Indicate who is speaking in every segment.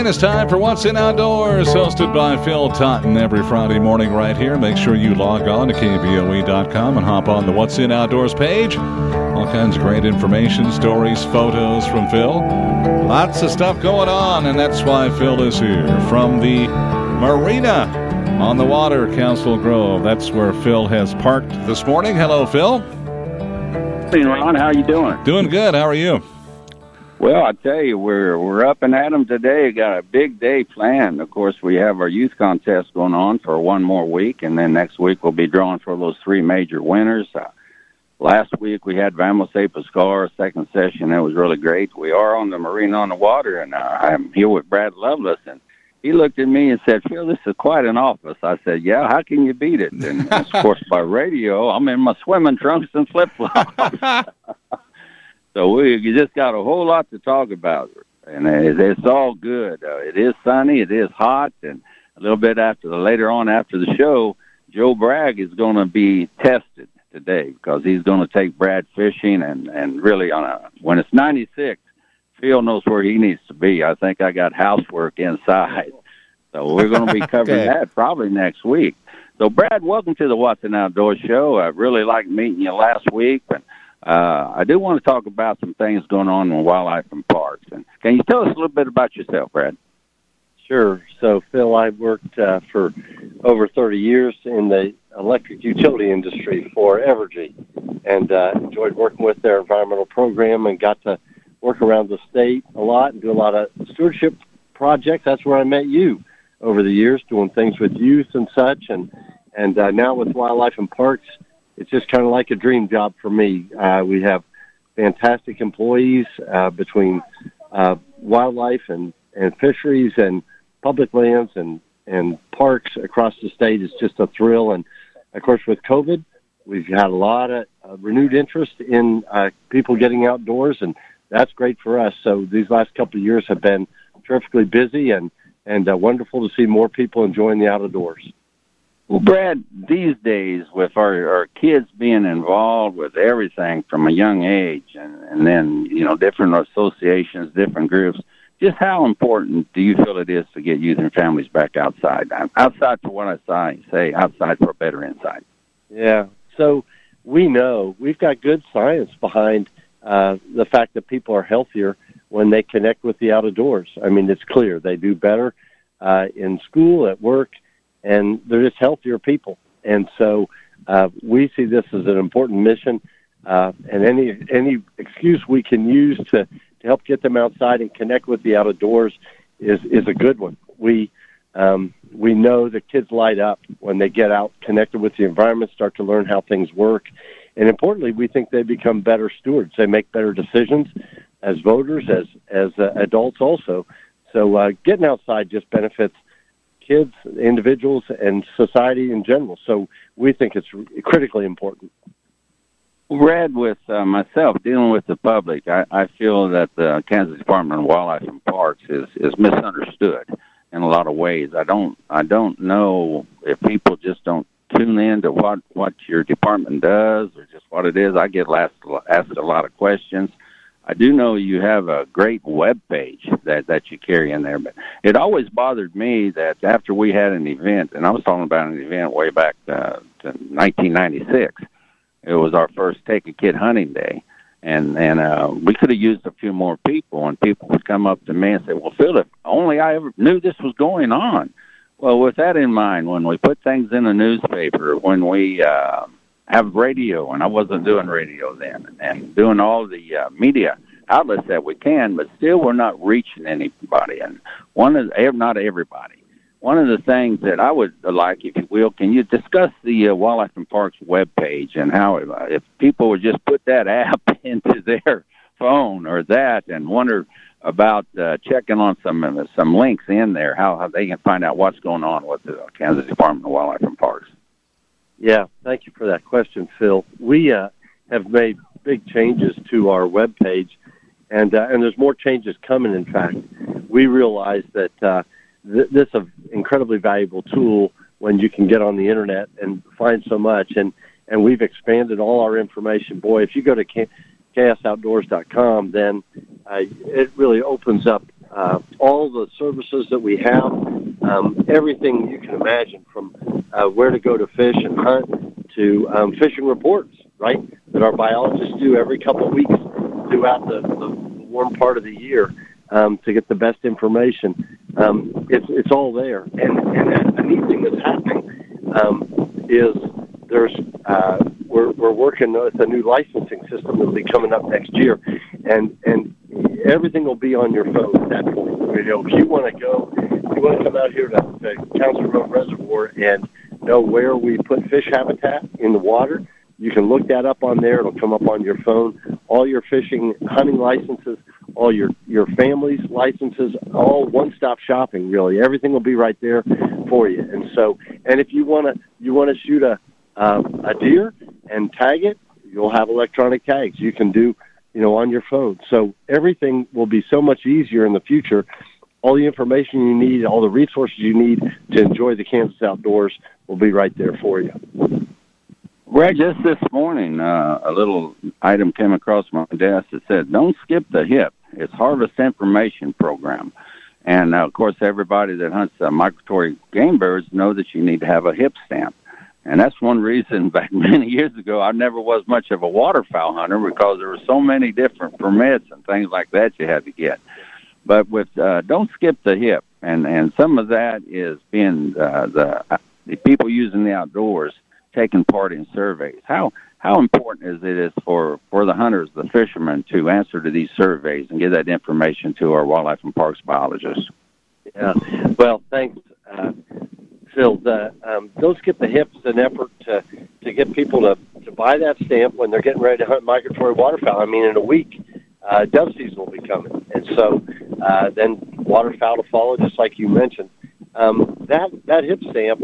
Speaker 1: right, it's time for What's in Outdoors, hosted by Phil Totten every Friday morning right here. Make sure you log on to KVOE.com and hop on the What's in Outdoors page. All kinds of great information, stories, photos from Phil. Lots of stuff going on, and that's why Phil is here from the marina on the water, Council Grove. That's where Phil has parked this morning. Hello, Phil.
Speaker 2: Hey, Ron, how you doing?
Speaker 1: Doing good. How are you?
Speaker 2: Well, I tell you, we're up and at 'em today. Got a big day planned. Of course, we have our youth contest going on for one more week, and then next week we'll be drawing for those three major winners. Last week we had Vamos a Pescar, second session. That was really great. We are on the marina on the water, and I'm here with Brad Lovelace, and he looked at me and said, "Phil, this is quite an office." I said, "Yeah, how can you beat it?" And of course, by radio, I'm in my swimming trunks and flip-flops. So we just got a whole lot to talk about, and it's all good. It is sunny, it is hot, and a little bit later on after the show, Joe Bragg is going to be tested today because he's going to take Brad fishing, and really when it's 96, Phil knows where he needs to be. I think I got housework inside, so we're going to be covering that probably next week. So, Brad, welcome to the What's in Outdoors show. I really liked meeting you last week, and I do want to talk about some things going on in wildlife and parks. And can you tell us a little bit about yourself, Brad?
Speaker 3: Sure. So, Phil, I've worked for over 30 years in the electric utility industry for Evergy, and enjoyed working with their environmental program and got to work around the state a lot and do a lot of stewardship projects. That's where I met you over the years, doing things with youth and such. And now with Wildlife and Parks, it's just kind of like a dream job for me. We have fantastic employees between wildlife and fisheries and public lands and parks across the state. It's just a thrill. And, of course, with COVID, we've had a lot of renewed interest in people getting outdoors, and that's great for us. So these last couple of years have been terrifically busy and wonderful to see more people enjoying the outdoors.
Speaker 2: Well, Brad, these days with our kids being involved with everything from a young age and then, different associations, different groups, just how important do you feel it is to get youth and families back outside? Outside for what I say, outside for a better inside.
Speaker 3: Yeah. So we know we've got good science behind the fact that people are healthier when they connect with the outdoors. I mean, it's clear they do better in school, at work, and they're just healthier people. And so we see this as an important mission, and any excuse we can use to help get them outside and connect with the outdoors is a good one. We know that kids light up when they get out, connected with the environment, start to learn how things work. And importantly, we think they become better stewards. They make better decisions as voters, as adults also. So getting outside just benefits kids, individuals, and society in general. So we think it's critically important.
Speaker 2: Brad, with myself dealing with the public, I feel that the Kansas Department of Wildlife and Parks is misunderstood in a lot of ways. I don't know if people just don't tune in to what your department does or just what it is. I get asked a lot of questions. I do know you have a great web page that you carry in there, but it always bothered me that after we had an event, and I was talking about an event way back to 1996, it was our first Take a Kid Hunting Day, and we could have used a few more people, and people would come up to me and say, "Well, Phil, if only I ever knew this was going on." Well, with that in mind, when we put things in the newspaper, when we have radio, and I wasn't doing radio then, and doing all the media outlets that we can, but still we're not reaching anybody, and not everybody. One of the things that I would like, if you will, can you discuss the Wildlife and Parks webpage and how, if people would just put that app into their phone or that and wonder about checking on some links in there, how they can find out what's going on with the Kansas Department of Wildlife and Parks.
Speaker 3: Yeah, thank you for that question, Phil. We have made big changes to our webpage, and there's more changes coming, in fact. We realize that this is an incredibly valuable tool when you can get on the Internet and find so much, and we've expanded all our information. Boy, if you go to KSOutdoors.com, then it really opens up all the services that we have, everything you can imagine, from where to go to fish and hunt to fishing reports, right, that our biologists do every couple of weeks throughout the warm part of the year to get the best information. It's all there. And a neat thing that's happening is we're working with a new licensing system that will be coming up next year, and everything will be on your phone at that point. If you want to come out here to the Council Road Reservoir and know where we put fish habitat in the water, you can look that up on there. It'll come up on your phone. All your fishing, hunting licenses, all your family's licenses, all one-stop shopping, really. Everything will be right there for you. And if you want to shoot a deer and tag it, you'll have electronic tags you can do, on your phone. So everything will be so much easier in the future. All the information you need, all the resources you need to enjoy the Kansas outdoors will be right there for you.
Speaker 2: Brad, just this morning, a little item came across my desk that said, "Don't skip the HIP. It's Harvest Information Program." And, of course, everybody that hunts migratory game birds know that you need to have a HIP stamp. And that's one reason back many years ago I never was much of a waterfowl hunter, because there were so many different permits and things like that you had to get. But with don't skip the HIP, and some of that is being the people using the outdoors taking part in surveys. How important is for the hunters, the fishermen, to answer to these surveys and give that information to our wildlife and parks biologists?
Speaker 3: Yeah. Well, thanks, Phil. Don't skip the HIP is an effort to get people to buy that stamp when they're getting ready to hunt migratory waterfowl. I mean, in a week, dove season will be coming, and so then waterfowl to follow, just like you mentioned. That HIP stamp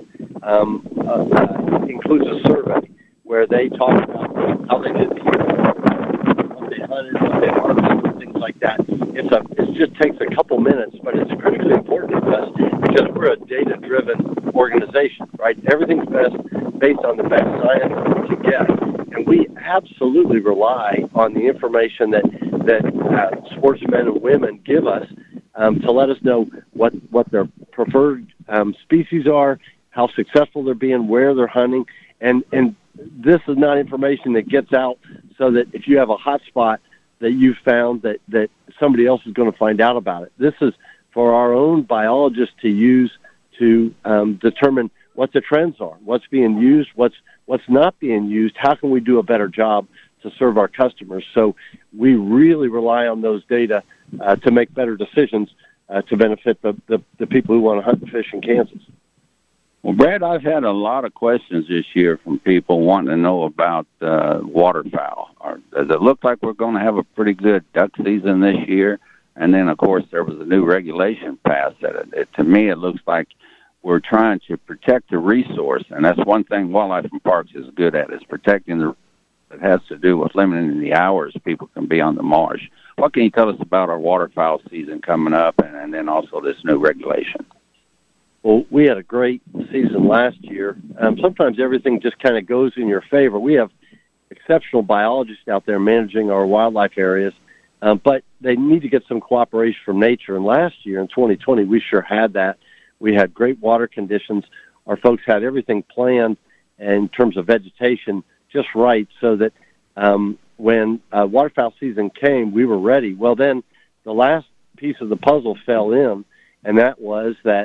Speaker 3: includes a survey where they talk about how they did the year, what they hunted, what they harvested, things like that. It just takes a couple minutes, but it's critically important to us because we're a data-driven organization, right? Everything's based on the best science that we can get, and we absolutely rely on the information that sportsmen and women give us to let us know what their preferred species are, how successful they're being, where they're hunting, and this is not information that gets out so that if you have a hot spot that you've found that somebody else is going to find out about it. This is for our own biologists to use to determine what the trends are, what's being used, what's not being used, how can we do a better job to serve our customers. So we really rely on those data to make better decisions to benefit the people who want to hunt and fish in Kansas.
Speaker 2: Well, Brad, I've had a lot of questions this year from people wanting to know about waterfowl. Does it look like we're going to have a pretty good duck season this year? And then, of course, there was a new regulation passed. To me, it looks like we're trying to protect the resource, and that's one thing Wildlife and Parks is good at, is protecting the. It has to do with limiting the hours people can be on the marsh. What can you tell us about our waterfowl season coming up, and then also this new regulation?
Speaker 3: Well, we had a great season last year. Sometimes everything just kind of goes in your favor. We have exceptional biologists out there managing our wildlife areas, but they need to get some cooperation from nature. And last year, in 2020, we sure had that. We had great water conditions. Our folks had everything planned in terms of vegetation just right so that when waterfowl season came, we were ready. Well, then the last piece of the puzzle fell in, and that was that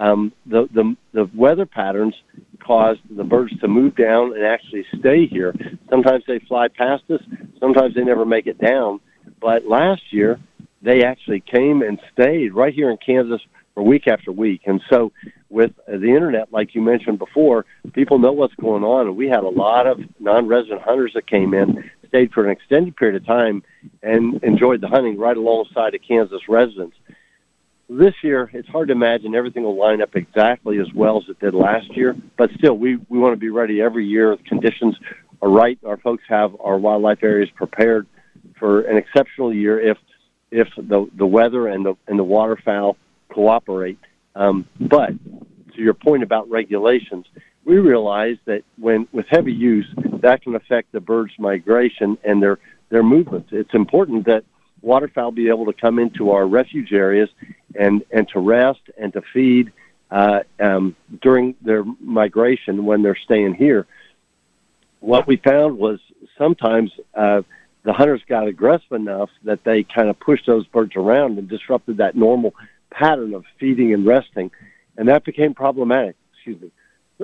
Speaker 3: the weather patterns caused the birds to move down and actually stay here. Sometimes they fly past us. Sometimes they never make it down. But last year, they actually came and stayed right here in Kansas for week after week. And so with the Internet, like you mentioned before, people know what's going on. And we had a lot of non-resident hunters that came in, stayed for an extended period of time, and enjoyed the hunting right alongside of Kansas residents. This year, it's hard to imagine everything will line up exactly as well as it did last year, but still, we want to be ready every year. The conditions are right. Our folks have our wildlife areas prepared for an exceptional year if the weather and the waterfowl cooperate. But to your point about regulations, we realize that with heavy use, that can affect the birds' migration and their movements. It's important that waterfowl be able to come into our refuge areas and to rest and to feed during their migration when they're staying here. What we found was sometimes the hunters got aggressive enough that they kind of pushed those birds around and disrupted that normal pattern of feeding and resting, and that became problematic. Excuse me.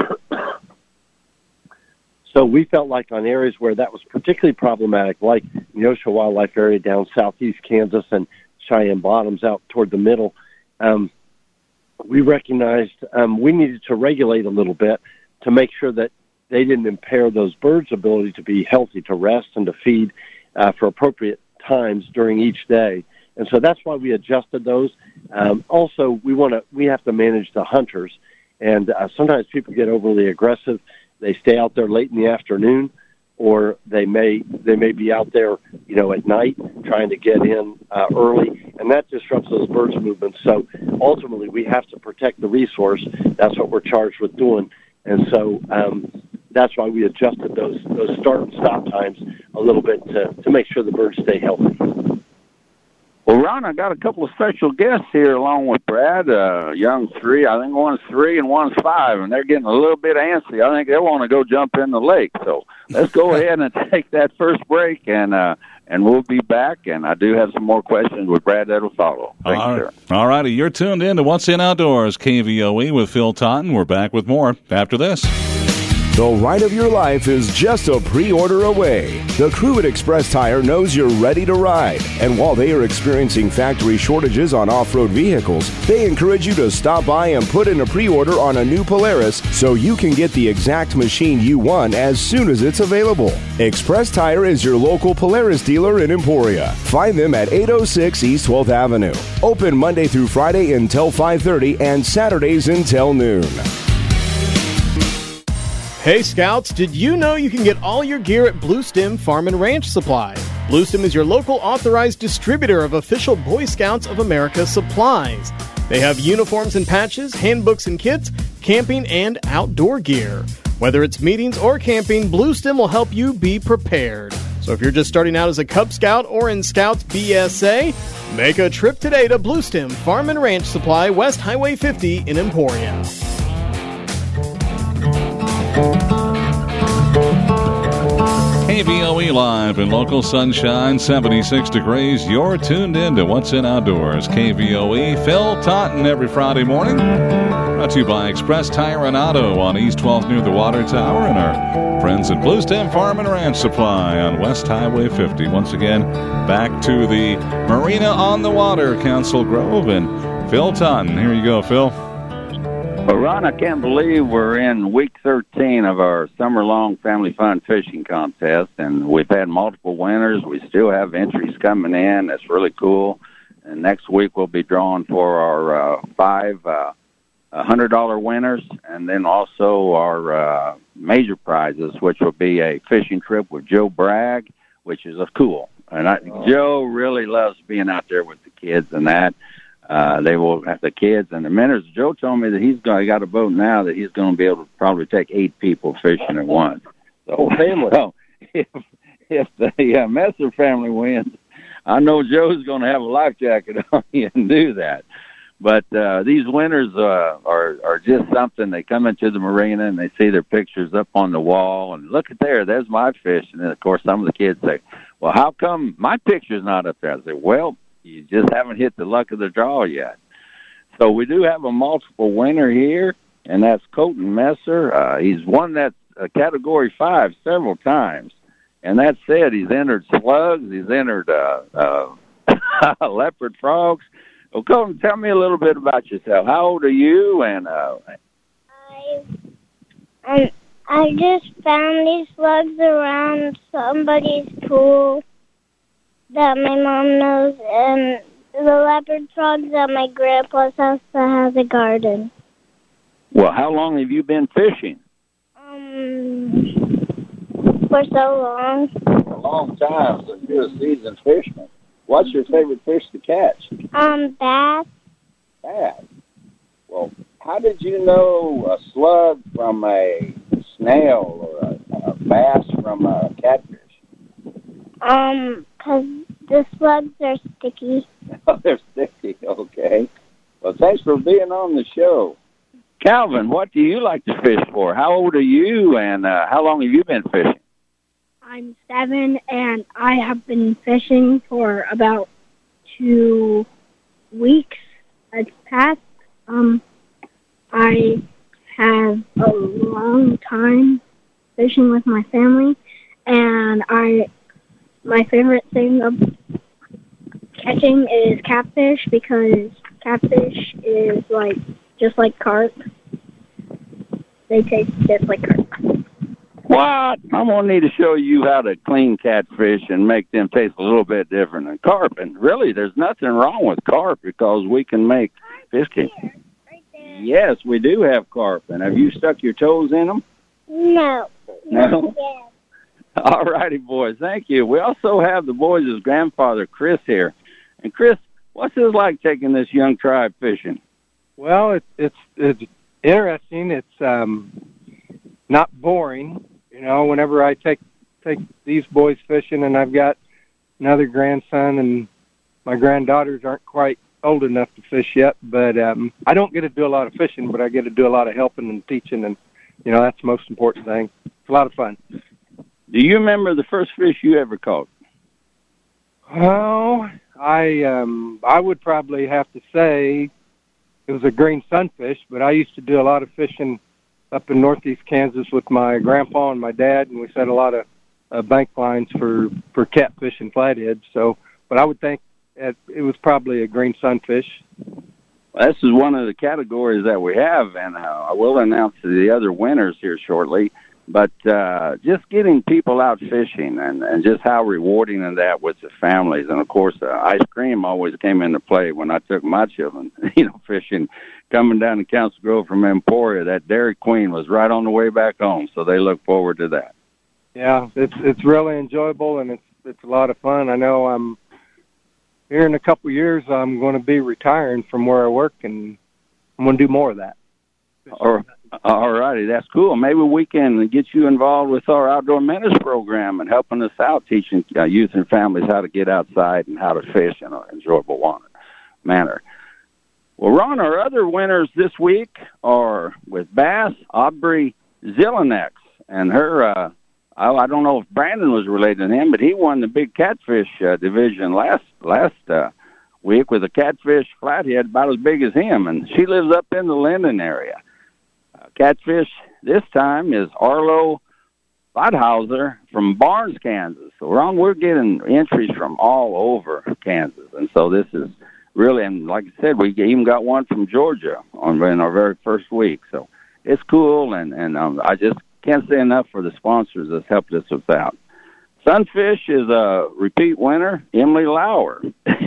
Speaker 3: So we felt like on areas where that was particularly problematic, like Neosho Wildlife Area down southeast Kansas and Cheyenne Bottoms out toward the middle, we recognized we needed to regulate a little bit to make sure that they didn't impair those birds' ability to be healthy, to rest and to feed for appropriate times during each day. And so that's why we adjusted those. Also, we have to manage the hunters, and sometimes people get overly aggressive. They stay out there late in the afternoon, or they may be out there, at night trying to get in early, and that disrupts those birds' movements. So ultimately, we have to protect the resource. That's what we're charged with doing, and so that's why we adjusted those start and stop times a little bit to make sure the birds stay healthy.
Speaker 2: Well, Ron, I got a couple of special guests here along with Brad, young 3. I think one's 3 and one's 5, and they're getting a little bit antsy. I think they want to go jump in the lake. So let's go ahead and take that first break, and we'll be back. And I do have some more questions with Brad that'll follow. Thanks, sir.
Speaker 1: All righty, you're tuned in to What's in Outdoors, KVOE with Phil Totten. We're back with more after this.
Speaker 4: The ride of your life is just a pre-order away. The crew at Express Tire knows you're ready to ride. And while they are experiencing factory shortages on off-road vehicles, they encourage you to stop by and put in a pre-order on a new Polaris so you can get the exact machine you want as soon as it's available. Express Tire is your local Polaris dealer in Emporia. Find them at 806 East 12th Avenue. Open Monday through Friday until 5:30 and Saturdays until noon.
Speaker 5: Hey Scouts, did you know you can get all your gear at Blue Stem Farm and Ranch Supply? Blue Stem is your local authorized distributor of official Boy Scouts of America supplies. They have uniforms and patches, handbooks and kits, camping and outdoor gear. Whether it's meetings or camping, Blue Stem will help you be prepared. So if you're just starting out as a Cub Scout or in Scouts BSA, make a trip today to Blue Stem Farm and Ranch Supply, West Highway 50 in Emporia.
Speaker 1: KVOE live in local sunshine, 76 degrees. You're tuned in to What's in Outdoors. KVOE, Phil Totten every Friday morning. Brought to you by Express Tire and Auto on East 12th near the Water Tower, and our friends at Blue Stem Farm and Ranch Supply on West Highway 50. Once again, back to the Marina on the Water, Council Grove, and Phil Totten. Here you go, Phil.
Speaker 2: Well, Ron, I can't believe we're in week 13 of our summer-long family fun fishing contest, and we've had multiple winners. We still have entries coming in. That's really cool. And next week we'll be drawing for our 5 $100 winners, and then also our major prizes, which will be a fishing trip with Joe Bragg, which is cool. And Joe really loves being out there with the kids and that. They will have the kids and the mentors. Joe told me that he got a boat now that he's going to be able to probably take 8 people fishing at once. So, family. So if the Messer family wins, I know Joe's going to have a life jacket on you and do that. But these winners are just something. They come into the marina and they see their pictures up on the wall and look at there's my fish. And then of course some of the kids say, "Well, how come my picture's not up there?" I say, "Well, you just haven't hit the luck of the draw yet." So we do have a multiple winner here, and that's Colton Messer. He's won that Category 5 several times. And that said, he's entered slugs, he's entered leopard frogs. Well, Colton, tell me a little bit about yourself. How old are you? And
Speaker 6: I just found these slugs around somebody's pool that my mom knows, and the leopard frogs at my grandpa's house that has a garden.
Speaker 2: Well, how long have you been fishing?
Speaker 6: For so long.
Speaker 2: A long time, so you're a seasoned fisherman. What's your favorite fish to catch?
Speaker 6: Bass.
Speaker 2: Bass. Well, how did you know a slug from a snail or a bass from a catfish?
Speaker 6: 'Cause the slugs are sticky.
Speaker 2: Oh, they're sticky. Okay. Well, thanks for being on the show. Calvin, what do you like to fish for? How old are you, and how long have you been fishing?
Speaker 6: I'm 7, and I have been fishing for about 2 weeks. It's past. I have a long time fishing with my family, and my favorite thing of catching is catfish, because catfish is just like carp. They taste just like carp.
Speaker 2: What? I'm going to need to show you how to clean catfish and make them taste a little bit different than carp. And really, there's nothing wrong with carp, because we can make fish cake.
Speaker 6: Right there.
Speaker 2: Yes, we do have carp. And have you stuck your toes in them?
Speaker 6: No.
Speaker 2: No? All righty, boys. Thank you. We also have the boys' grandfather, Chris, here. And, Chris, what's it like taking this young tribe fishing?
Speaker 7: Well, it's interesting. It's not boring. You know, whenever I take these boys fishing, and I've got another grandson, and my granddaughters aren't quite old enough to fish yet, but I don't get to do a lot of fishing, but I get to do a lot of helping and teaching, and, you know, that's the most important thing. It's a lot of fun.
Speaker 2: Do you remember the first fish you ever caught?
Speaker 7: Oh, I would probably have to say it was a green sunfish, but I used to do a lot of fishing up in northeast Kansas with my grandpa and my dad, and we set a lot of bank lines for catfish and flatheads. So, but I would think it was probably a green sunfish.
Speaker 2: Well, this is one of the categories that we have, and I will announce the other winners here shortly. But just getting people out fishing and just how rewarding is that with the families. And, of course, ice cream always came into play when I took my children, fishing. Coming down to Council Grove from Emporia, that Dairy Queen was right on the way back home, so they look forward to that.
Speaker 7: Yeah, it's really enjoyable, and it's a lot of fun. I know here in a couple of years I'm going to be retiring from where I work, and I'm going to do more of that.
Speaker 2: All righty, that's cool. Maybe we can get you involved with our Outdoor Menace program and helping us out, teaching youth and families how to get outside and how to fish in an enjoyable manner. Well, Ron, our other winners this week are with bass, Aubrey Zelenex, and her, I don't know if Brandon was related to him, but he won the big catfish division last week with a catfish flathead about as big as him, and she lives up in the Linden area. Catfish this time is Arlo Bodhauser from Barnes, Kansas. So, Ron, we're getting entries from all over Kansas, and so this is really, and like I said, we even got one from Georgia in our very first week. So it's cool, and I just can't say enough for the sponsors that's helped us with that. Sunfish is a repeat winner, Emily Lauer,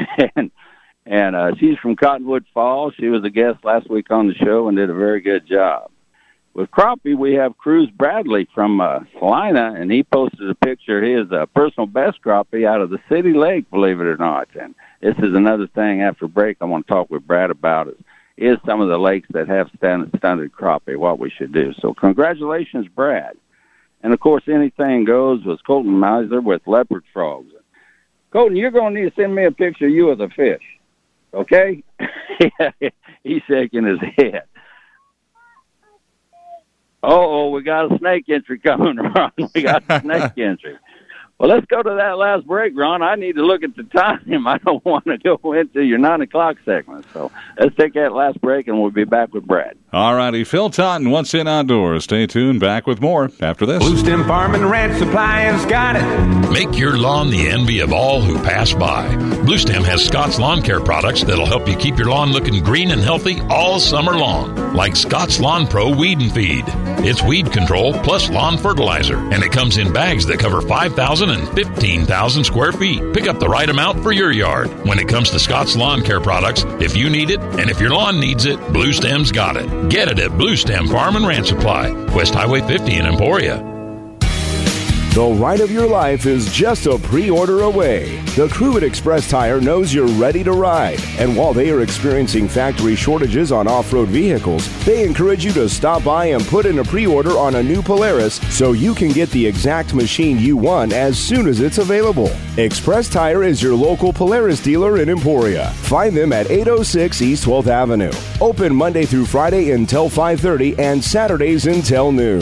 Speaker 2: and she's from Cottonwood Falls. She was a guest last week on the show and did a very good job. With crappie, we have Cruz Bradley from Salina, and he posted a picture of his personal best crappie out of the City Lake, believe it or not. And this is another thing after break I want to talk with Brad about is some of the lakes that have stunted crappie, what we should do. So congratulations, Brad. And, of course, anything goes with Colton Miser with leopard frogs. Colton, you're going to need to send me a picture of you with a fish, okay? He's shaking his head. Oh, we got a snake entry coming, Ron. We got a snake entry. Well, let's go to that last break, Ron. I need to look at the time. I don't want to go into your 9 o'clock segment. So let's take that last break, and we'll be back with Brad.
Speaker 1: All righty. Phil Totten, What's In Outdoors. Stay tuned. Back with more after this.
Speaker 8: Blue Stem Farm and Ranch Supply has got it.
Speaker 9: Make your lawn the envy of all who pass by. Blue Stem has Scott's Lawn Care products that'll help you keep your lawn looking green and healthy all summer long. Like Scott's Lawn Pro Weed and Feed. It's weed control plus lawn fertilizer, and it comes in bags that cover 5,000 and 15,000 square feet. Pick up the right amount for your yard. When it comes to Scott's Lawn Care products, if you need it and if your lawn needs it, Blue Stem's got it. Get it at Blue Stem Farm and Ranch Supply, West Highway 50 in Emporia.
Speaker 4: The ride of your life is just a pre-order away. The Crewit Express Tire knows you're ready to ride. And while they are experiencing factory shortages on off-road vehicles, they encourage you to stop by and put in a pre-order on a new Polaris so you can get the exact machine you want as soon as it's available. Express Tire is your local Polaris dealer in Emporia. Find them at 806 East 12th Avenue. Open Monday through Friday until 5:30 and Saturdays until noon.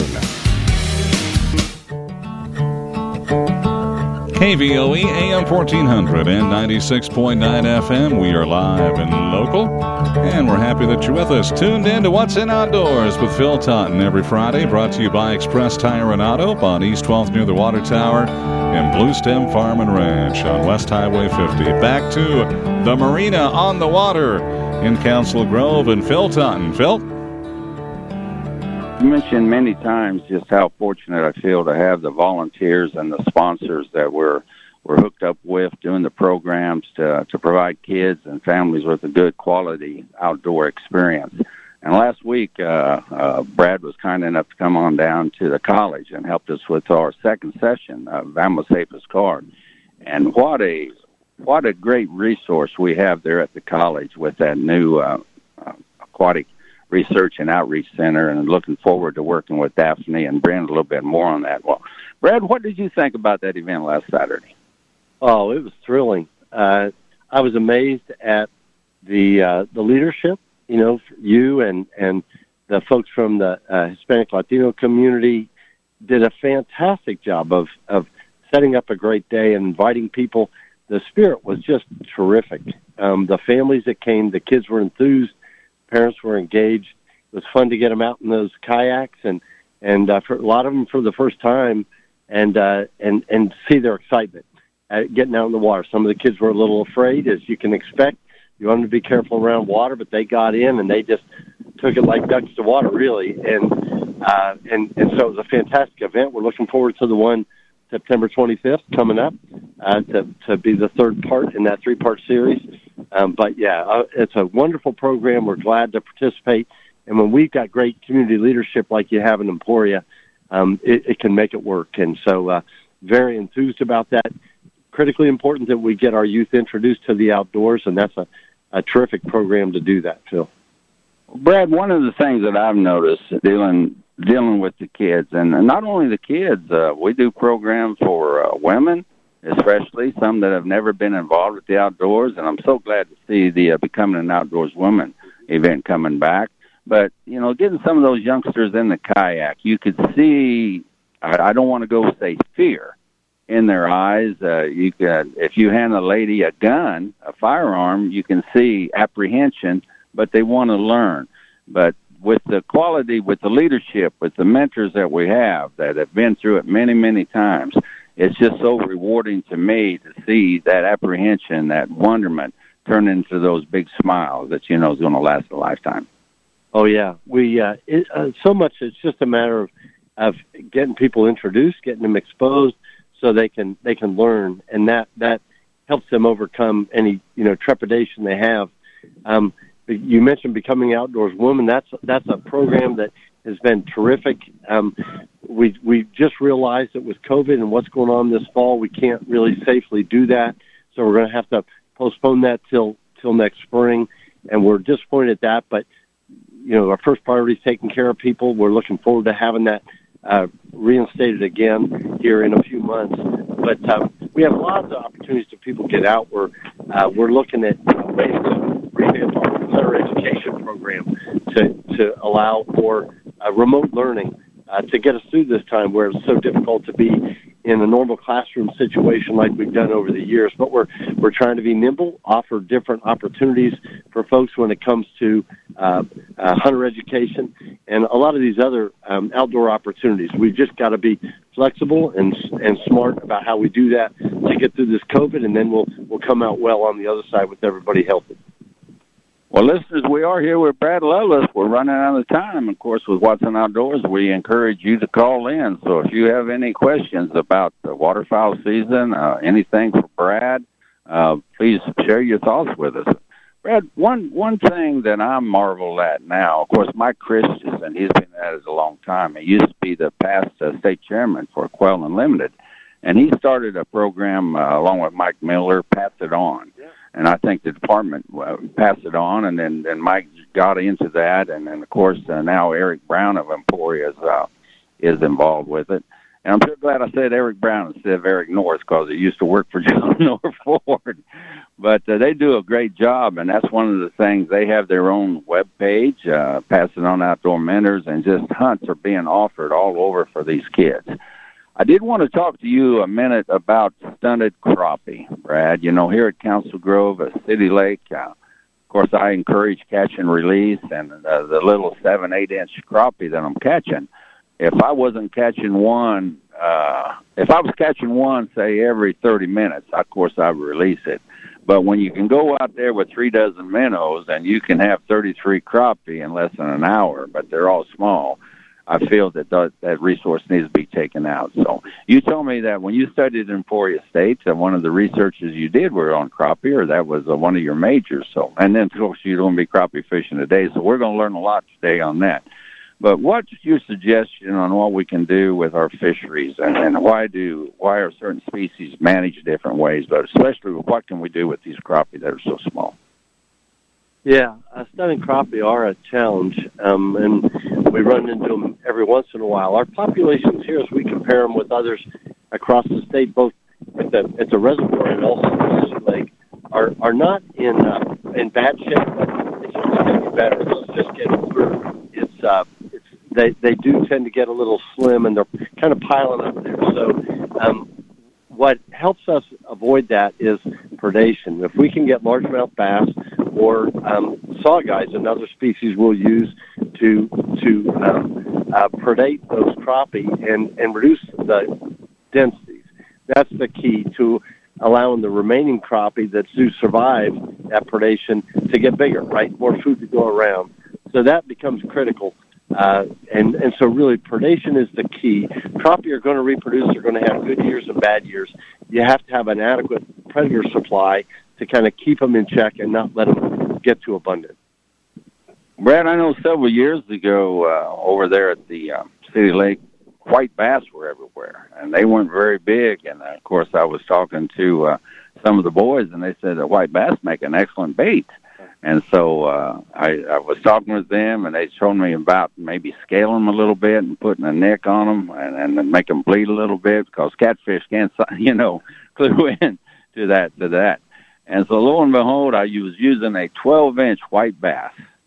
Speaker 1: KVOE AM 1400 and 96.9 FM. We are live and local, and we're happy that you're with us. Tuned in to What's in Outdoors with Phil Totten every Friday, brought to you by Express Tire and Auto on East 12th near the Water Tower and Blue Stem Farm and Ranch on West Highway 50. Back to the Marina on the Water in Council Grove and Phil Totten. Phil?
Speaker 2: You mentioned many times just how fortunate I feel to have the volunteers and the sponsors that we're hooked up with doing the programs to provide kids and families with a good quality outdoor experience. And last week, Brad was kind enough to come on down to the college and helped us with our second session of Ammo Safest Card. And what a great resource we have there at the college with that new aquatic research and outreach center, and looking forward to working with Daphne and Brent a little bit more on that. Well, Brad, what did you think about that event last Saturday?
Speaker 3: Oh, it was thrilling. I was amazed at the leadership. You know, you and the folks from the Hispanic Latino community did a fantastic job of setting up a great day and inviting people. The spirit was just terrific. The families that came, the kids were enthused. Parents were engaged. It was fun to get them out in those kayaks and for a lot of them for the first time and see their excitement at getting out in the water. Some of the kids were a little afraid, as you can expect. You want them to be careful around water, but they got in and they just took it like ducks to water, really. And so it was a fantastic event. We're looking forward to the one September 25th coming up to be the third part in that three-part series. But, yeah, it's a wonderful program. We're glad to participate. And when we've got great community leadership like you have in Emporia, it can make it work. And so very enthused about that. Critically important that we get our youth introduced to the outdoors, and that's a terrific program to do that, Phil.
Speaker 2: Brad, one of the things that I've noticed dealing with the kids, and not only the kids, we do programs for women, especially some that have never been involved with the outdoors, and I'm so glad to see the Becoming an Outdoors Woman event coming back. But, you know, getting some of those youngsters in the kayak, you could see, I don't want to go say fear in their eyes. If you hand a lady a gun, a firearm, you can see apprehension, but they want to learn. But with the quality, with the leadership, with the mentors that we have that have been through it many, many times, it's just so rewarding to me to see that apprehension, that wonderment turn into those big smiles that you know is going to last a lifetime.
Speaker 3: Oh, yeah. So much it's just a matter of getting people introduced, getting them exposed so they can learn, and that helps them overcome any, you know, trepidation they have. You mentioned Becoming Outdoors Woman. That's a program that has been terrific. We just realized that with COVID and what's going on this fall, we can't really safely do that. So we're going to have to postpone that till next spring, and we're disappointed at that. But you know, our first priority is taking care of people. We're looking forward to having that reinstated again here in a few months. But we have lots of opportunities to people get out. We're looking at ways to revamp our higher education program to allow for remote learning to get us through this time where it's so difficult to be in a normal classroom situation like we've done over the years. But we're trying to be nimble, offer different opportunities for folks when it comes to hunter education and a lot of these other outdoor opportunities. We've just got to be flexible and smart about how we do that to get through this COVID, and then we'll come out well on the other side with everybody healthy.
Speaker 2: Well, listeners, we are here with Brad Loveless. We're running out of time. Of course, with What's in Outdoors, we encourage you to call in. So if you have any questions about the waterfowl season, anything for Brad, please share your thoughts with us. Brad, one thing that I marvel at now, of course, Mike Christensen, he's been at it a long time. He used to be the past state chairman for Quail Unlimited. And he started a program along with Mike Miller, Pass It On. Yeah. And I think the department passed it on, and then Mike got into that. And then, of course, now Eric Brown of Emporia is involved with it. And I'm so glad I said Eric Brown instead of Eric North, because he used to work for John North Ford. But they do a great job, and that's one of the things. They have their own web page, Pass It On Outdoor Mentors, and just hunts are being offered all over for these kids. I did want to talk to you a minute about stunted crappie, Brad. You know, here at Council Grove, City Lake, of course, I encourage catch and release, and the little 7-8-inch crappie that I'm catching. If I wasn't catching one, if I was catching one, say, every 30 minutes, of course, I would release it. But when you can go out there with 3 dozen minnows and you can have 33 crappie in less than an hour, but they're all small, I feel that resource needs to be taken out. So you told me that when you studied in Emporia State, one of the researches you did were on crappie, or that was one of your majors. So, and then, of course, you're going to be crappie fishing today, so we're going to learn a lot today on that. But what's your suggestion on what we can do with our fisheries, and why are certain species managed different ways, but especially what can we do with these crappie that are so small?
Speaker 3: Yeah, stunning crappie are a challenge, and we run into them every once in a while. Our populations here, as we compare them with others across the state, both at the reservoir and also the City Lake, are not in bad shape, but it's just getting better. Those fish get older. They do tend to get a little slim, and they're kind of piling up there. So what helps us avoid that is predation. If we can get largemouth bass or sawguys, another species we'll use to predate those crappie and reduce the densities. That's the key to allowing the remaining crappie that do survive that predation to get bigger, right? More food to go around. So that becomes critical. And so really predation is the key. Crappie are going to reproduce. They're going to have good years and bad years. You have to have an adequate predator supply to kind of keep them in check and not let them get too abundant.
Speaker 2: Brad, I know several years ago over there at the City Lake, white bass were everywhere, and they weren't very big. And, of course, I was talking to some of the boys, and they said that white bass make an excellent bait. And so I was talking with them, and they showed me about maybe scaling them a little bit and putting a nick on them and then make them bleed a little bit, because catfish can't, clue in to that. And so lo and behold, I was using a 12-inch white bass,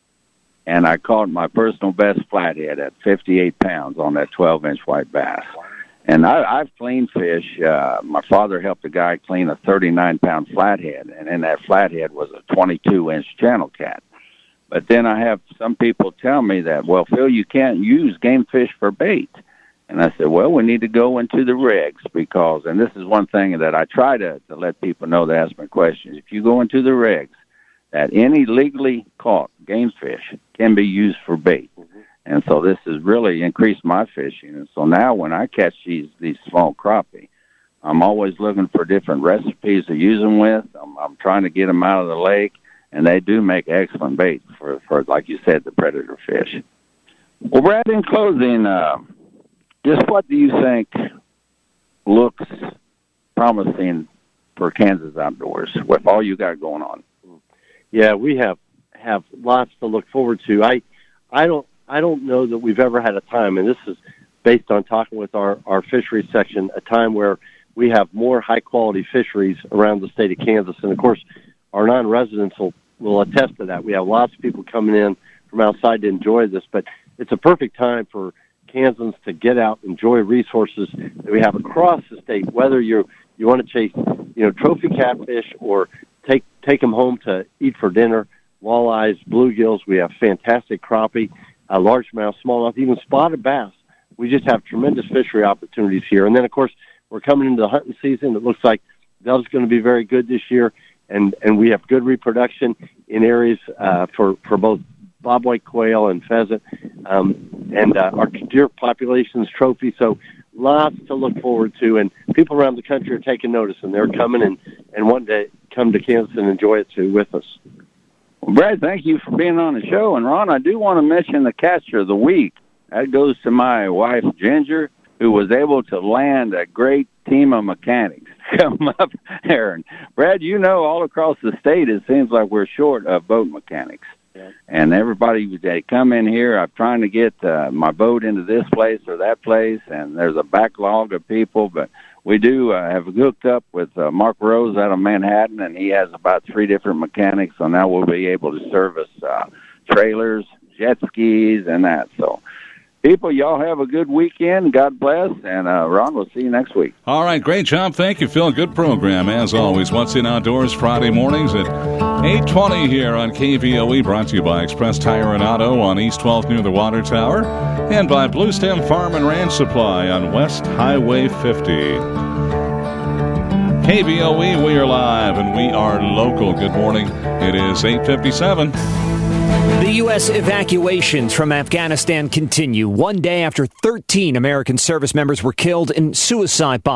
Speaker 2: and I caught my personal best flathead at 58 pounds on that 12-inch white bass. And I've cleaned fish. My father helped a guy clean a 39-pound flathead, and in that flathead was a 22-inch channel cat. But then I have some people tell me that, well, Phil, you can't use game fish for bait. And I said, well, we need to go into the regs because, and this is one thing that I try to let people know that ask me questions. If you go into the regs, that any legally caught game fish can be used for bait. Mm-hmm. And so this has really increased my fishing. And so now when I catch these small crappie, I'm always looking for different recipes to use them with. I'm trying to get them out of the lake, and they do make excellent bait for like you said, the predator fish. Well, Brad, in closing, just what do you think looks promising for Kansas Outdoors with all you got going on?
Speaker 3: Yeah, we have lots to look forward to. I don't know that we've ever had a time, and this is based on talking with our fisheries section, a time where we have more high-quality fisheries around the state of Kansas. And, of course, our non-residents will attest to that. We have lots of people coming in from outside to enjoy this, but it's a perfect time for Kansans to get out, enjoy resources that we have across the state, whether you want to chase, trophy catfish or take them home to eat for dinner, walleyes, bluegills. We have fantastic crappie, largemouth, smallmouth, even spotted bass. We just have tremendous fishery opportunities here. And then, of course, we're coming into the hunting season. It looks like that's going to be very good this year, and we have good reproduction in areas for both bobwhite quail and pheasant, and our deer population's trophy. So lots to look forward to, and people around the country are taking notice, and they're coming and wanting to come to Kansas and enjoy it too with us.
Speaker 2: Well, Brad, thank you for being on the show. And, Ron, I do want to mention the catcher of the week. That goes to my wife, Ginger. who was able to land a great team of mechanics to come up there. And Brad, you know, all across the state, it seems like we're short of boat mechanics. Yeah. And everybody, they come in here, I'm trying to get my boat into this place or that place, and there's a backlog of people. But we do have hooked up with Mark Rose out of Manhattan, and he has about 3 different mechanics, so now we'll be able to service trailers, jet skis, and that. So, people, y'all have a good weekend. God bless. And, Ron, we'll see you next week.
Speaker 1: All right. Great job. Thank you, Phil. Good program, as always. What's in Outdoors Friday mornings at 8:20 here on KVOE, brought to you by Express Tire and Auto on East 12th near the Water Tower, and by Blue Stem Farm and Ranch Supply on West Highway 50. KVOE, we are live, and we are local. Good morning. It is 8:57.
Speaker 10: The U.S. evacuations from Afghanistan continue one day after 13 American service members were killed in suicide bombings.